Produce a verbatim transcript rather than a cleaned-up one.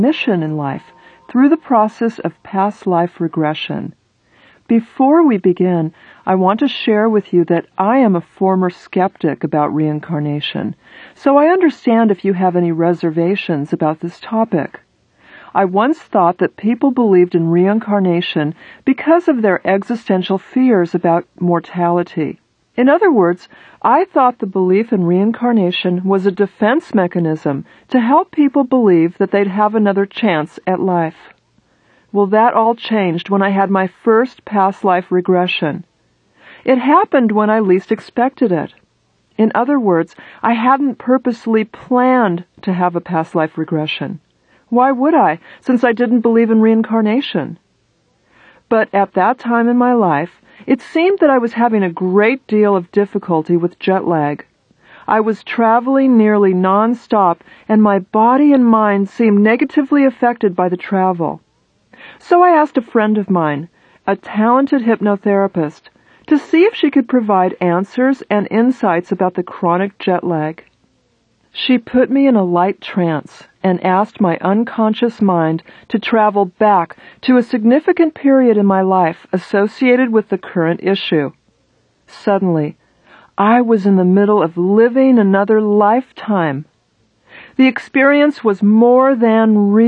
mission in life through the process of past life regression. Before we begin, I want to share with you that I am a former skeptic about reincarnation, so I understand if you have any reservations about this topic. I once thought that people believed in reincarnation because of their existential fears about mortality. In other words, I thought the belief in reincarnation was a defense mechanism to help people believe that they'd have another chance at life. Well, that all changed when I had my first past life regression. It happened when I least expected it. In other words, I hadn't purposely planned to have a past life regression. Why would I, since I didn't believe in reincarnation? But at that time in my life, it seemed that I was having a great deal of difficulty with jet lag. I was traveling nearly non-stop, and my body and mind seemed negatively affected by the travel. So I asked a friend of mine, a talented hypnotherapist, to see if she could provide answers and insights about the chronic jet lag. She put me in a light trance and asked my unconscious mind to travel back to a significant period in my life associated with the current issue. Suddenly, I was in the middle of living another lifetime. The experience was more than real.